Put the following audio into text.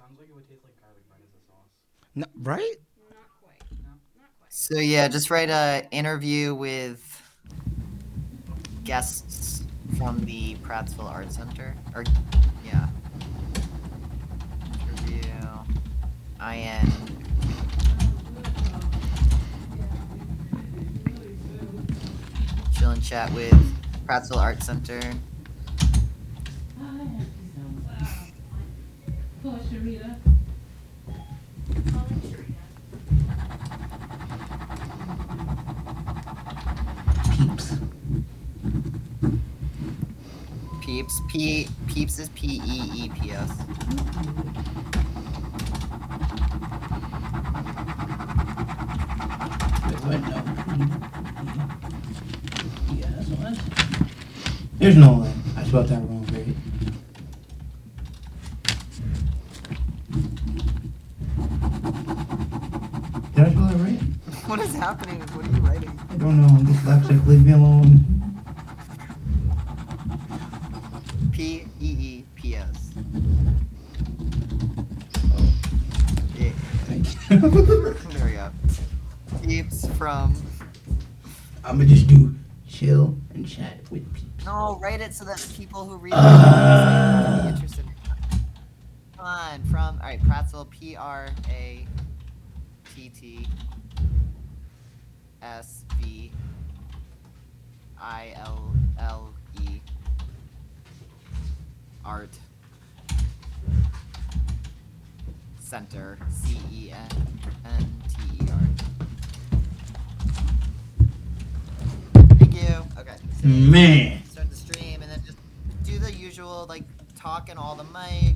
No, right? Not quite. No. Not quite. So yeah, just write a interview with guests from the Prattsville Art Center. Or yeah. Interview IN chill and chat with Prattsville Art Center. Calling Sharita. Peeps. Peeps is Peeps. Wait, what? No. Yes, what? There's no line. I spelled that wrong, right? Did I spell that right? What is happening? What are you writing? I don't know. I'm dyslexic. Leave me alone. Peeps. Oh, Yeah. thank you. There we go. Peeps from. I'm gonna just do chill and chat with peeps. No, write it so that people who read it will be interested. Come on, from alright, Prattsville, PRATTSVILLE Art Center, CENTER. Thank you. Okay. So Man. start the stream and then just do the usual like talk in all the mics.